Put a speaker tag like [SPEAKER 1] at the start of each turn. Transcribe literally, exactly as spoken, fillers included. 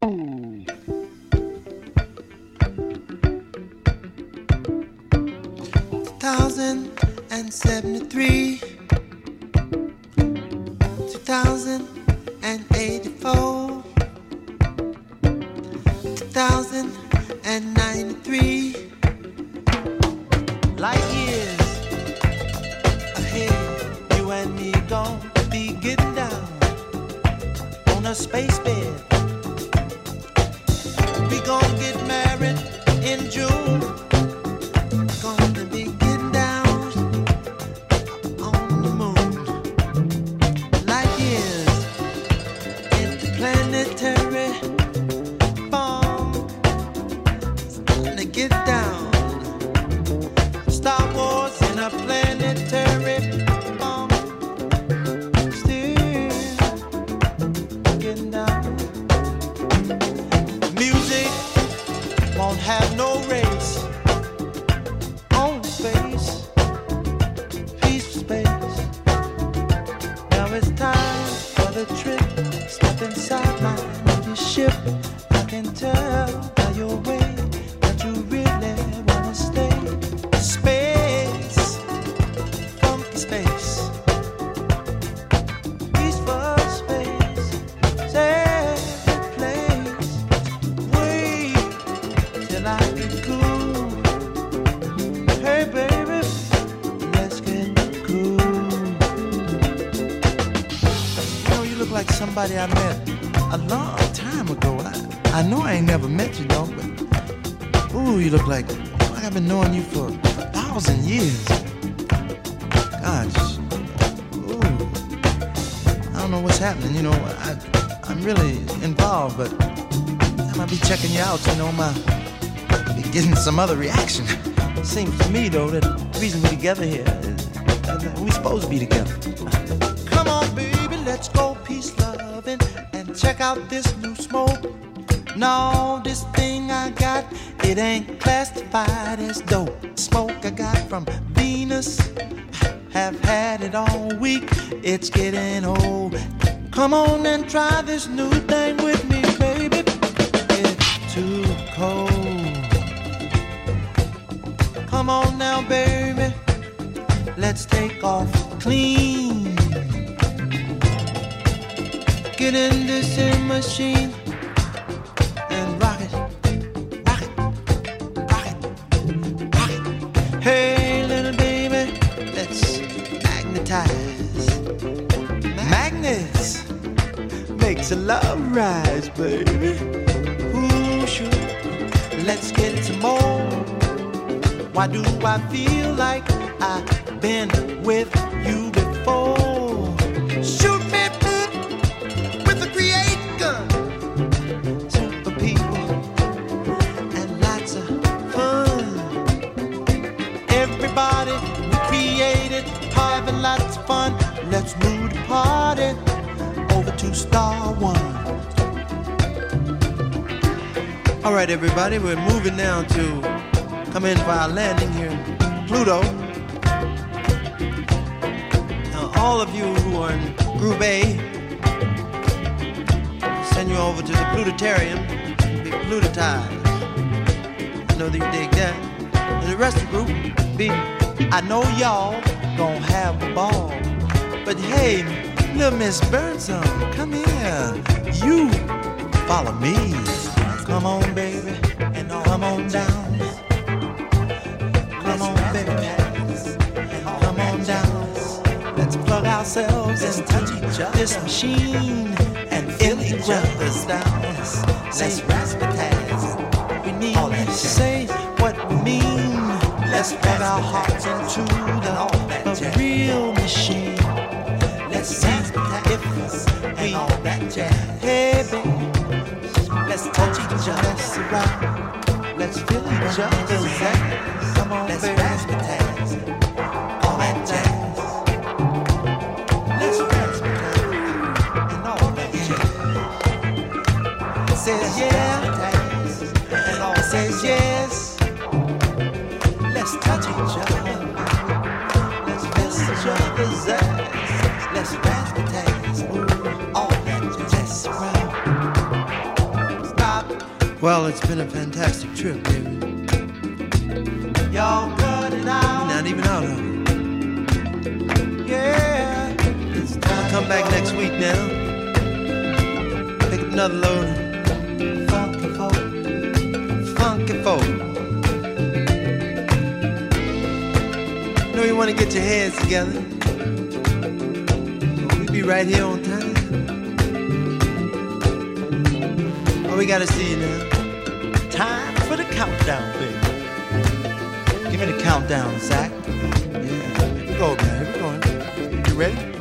[SPEAKER 1] seventy-three, two thousand eighty-four, two thousand ninety-three, light years ahead. You and me gon' be getting down on a space bed. We gon' get married in June. Gonna be getting down on the moon. Light years interplanetary bomb. Starting to get down. Star Wars in a planetary bomb. Still getting down. Music won't have no race. On space, peaceful space. Now it's time for the trip. Step inside my little ship. I can tell by your way that you really wanna stay. Space, funky space, peaceful space, safe place. Wait till I get cool. Hey baby, let's get cool. You know, you look like somebody I met a long time ago. I, I know I ain't never met you, though, but ooh, you look like, like I've been knowing you for a thousand years. Gosh, ooh, I don't know what's happening. You know, I, I'm really involved, but I might be checking you out. You know, my be getting some other reaction. Seems to me, though, that the reason we're together here is that we supposed to be together. Come on, baby, let's go peace loving and check out this new smoke. No, this thing I got, it ain't classified as dope. Smoke I got from Venus, have had it all week. It's getting old. Come on and try this new thing with me, baby. It's too cold. Come on now, baby, let's take off clean. Get in this in machine and rock it, rock it, rock it, rock it. Hey, little baby, let's magnetize. Magnets makes a love rise, baby. Ooh, sure, let's get some more. Why do I feel like I've been with you before? Shoot me with a create gun. Super people and lots of fun. Everybody we created having lots of fun. Let's move the party over to Star One. All right, everybody, we're moving now to come in for our landing here in Pluto. Now, all of you who are in Group A, send you over to the Plutotarium, be plutotized. I know that you dig that. And the rest of the Group B, I know y'all gonna have a ball. But hey, little Miss Burnsome, come here. You follow me. Come on, baby, and come on down. Come on, baby, come on down. Let's plug ourselves and touch each other. This machine and feel each other's down. Let's raspberries. We need to say what we mean. Let's plug our hearts into the, the real machine. Let's see if we all that jazz. Hey, baby, let's touch each other's around. Let's feel each other's ass. Come on, let's raspberries. All that jazz. Let's raspberries and all that jazz. Says yeah, and all says yes. Let's touch each other. Let's feel each other's ass. Let's raspberries. All that jazz around. Well, it's been a fantastic trip, baby. Y'all cut it out. You're not even out of it. Yeah. It's time. I'll come back next week now. Pick up another load of funky folk. Funky folk. You know you want to get your heads together. We'll be right here on time. Oh, we gotta see you now. Time for the countdown, baby. Give me the countdown, Zach. Yeah, here we go, man. Here we go. You ready?